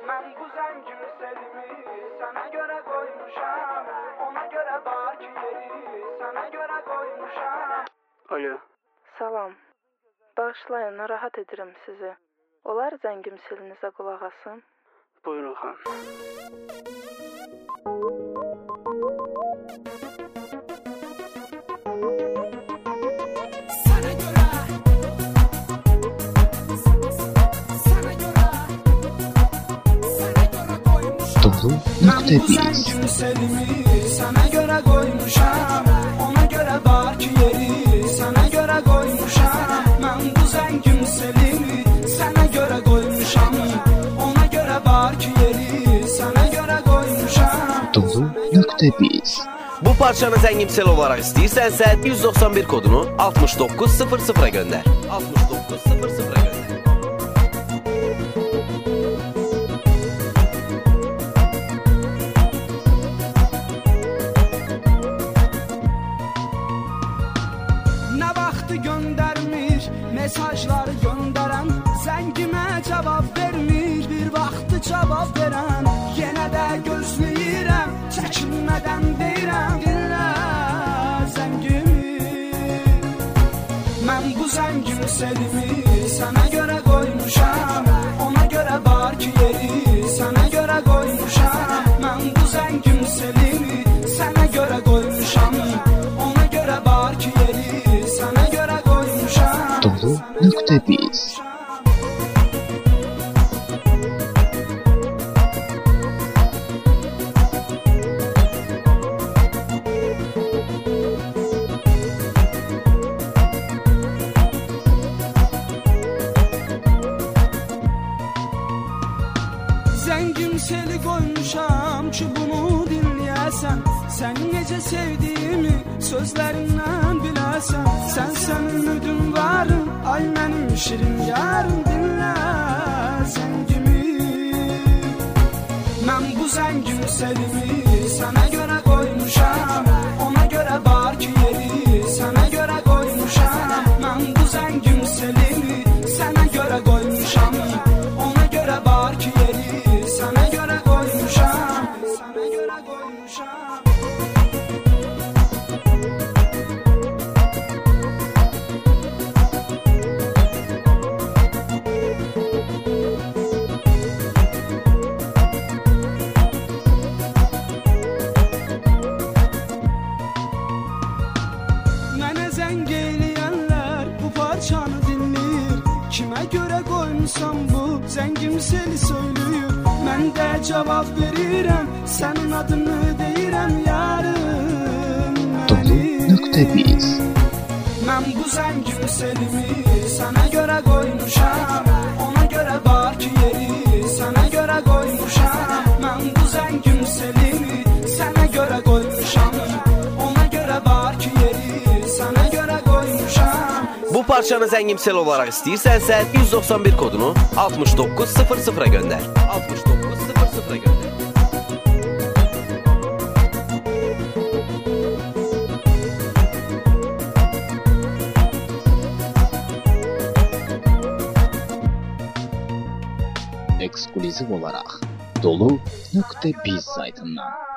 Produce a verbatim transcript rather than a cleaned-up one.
Ben bu zengin selimi sana göre koymuşam. Ona göre var ki yeri sana göre koymuşam. Alo. Salam. Bağışlayın, narahat edirəm sizi. Olar zəngim selinizə qulaq asım? Buyurun xanım. Dolu nokta biz. Sana göre koymuşam. Ona göre var ki yeri sana göre koymuşam. Ben bu zengin selimi sana göre koymuşam. Ona göre var ki yeri sana göre koymuşam. Dolu nokta biz. Bu parçanı zəngimsel olaraq istəyirsənsə yüz doxsan bir kodunu altmış doqquz sıfır sıfıra göndər. altmış doqquz sıfır sıfıra göndər. Ne vaxtı göndermiş mesajları gönderen, zəngimə cavab vermiş bir vaxtı cavab veren. Yenə də gözləyirəm, çəkinmədən deyirəm, dinlə zəngimi. Mən bu zəngin selimi sana göre koymuşam. Ona göre var ki yeri sana göre koymuşam. Mən bu zəngin selimi sana göre koymuşam. Ona göre var ki yeri sana göre koymuşam. Dolu nokta biz. Zəngim seli koymuşam ki bunu dinləyəsən. Sən necə sevdiyimi sözlərindən biləsən. Sən sən ümidim varım, ay mənim şirin yarım, dinlə zəngimi. Mən bu zəngim selimi sana göre koymuşam. Ona göre var ki yeri sana göre koymuşam. Mən bu zəngim selimi sana göre koymuşam. Ona göre var ki yeri sana göre koymuşam. Sana göre koymuşam. Mənə zəng eləyənlər bu parçanı dinləyir. Kimə görə qoymuşam bu zəngim seni söylüyor. Mən də cavab verirəm, sənin adını deyirəm yarım. Dolu nokta biz. Mən bu zəngim selimi sana göre koymuşam. Ona göre var ki yeri sana göre koymuşam. Mən bu zəngim selimi sana göre koymuşam. Ona göre var ki yeri sana göre koymuşam. Bu parçanı zəngimsel olaraq istəyirsənsə yüz doxsan bir kodunu altmış doqquz sıfır sıfıra göndər. altmış doqquz sıfır sıfıra göndər. Eksklüziv olarak Dolu nokta biz saytından.